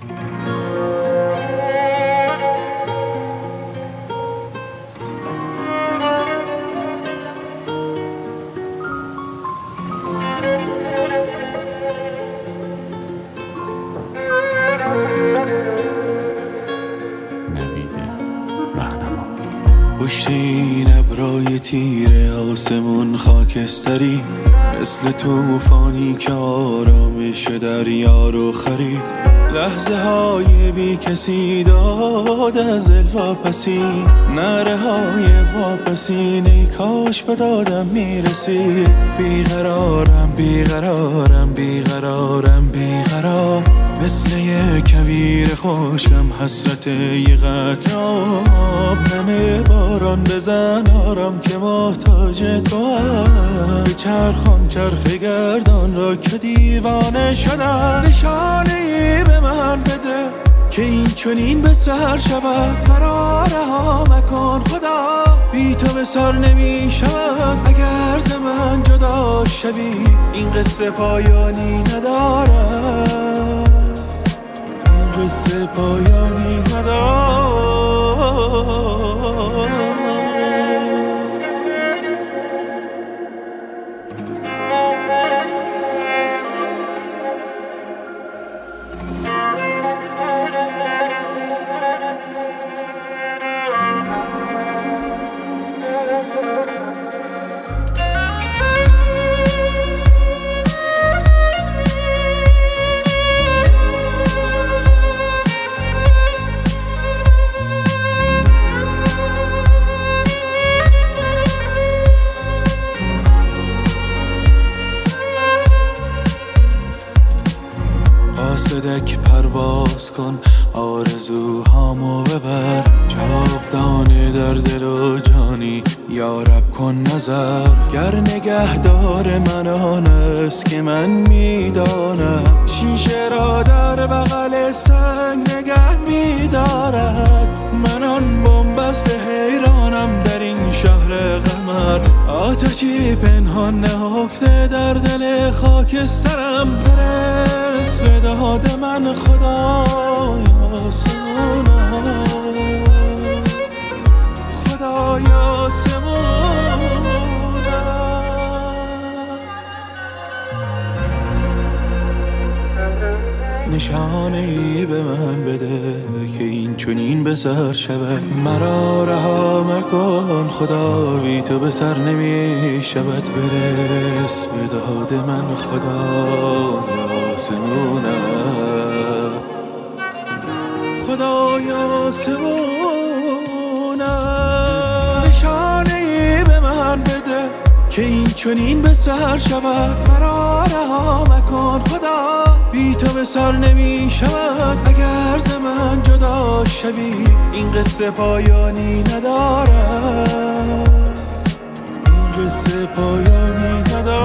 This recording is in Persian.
پشت این ابرای تیره آسمون خاکستری، مثل توفانی که آرامش دریا رو خرید. لحظه های بی کسی داد از الواپسی، نره های واپسین ای کاش به دادم میرسی. بیقرارم بیقرارم بیقرارم بیقرار، مثل یه کویر خشکم حسرت یه قطره آب. نمه باران بزن آرام که محتاج تو هم. بچرخان چرخ گردان را که دیوانه شدم. نشانه ای به من بده که این چنین به سر شود. مرا رها مکن خدا، بی تو به سر نمی شود. اگر ز من جدا شوی این قصه پایانی ندارد، این قصه پایانی ندارد. قاصدک پرواز کن آرزوهامو ببر. جاودانه در دل و جانی یارب کن نظر. گر نگهدار من آن است که من میدانم، شیشه را در بغل سنگ نگه میدارد. من آن بنبست حیرانم در این شهر قمر. آتشی پنهان نهفته در دل خاکسترم. برس به داد من خدایا سمونم، خدایا سمونم. نشانه ای به من بده که این چنین به سر شود. مرا رها مکن خدا، بی تو به سر نمی شود. برس به داد من خدایا سمونم، خدایا سمونم. نشانه ای به من بده که این چنین به سر شود. مرا رها مکن خدا، بی تو به سر نمی شود. اگر ز من جدا شوی این قصه پایانی ندارد، این قصه پایانی ندارد.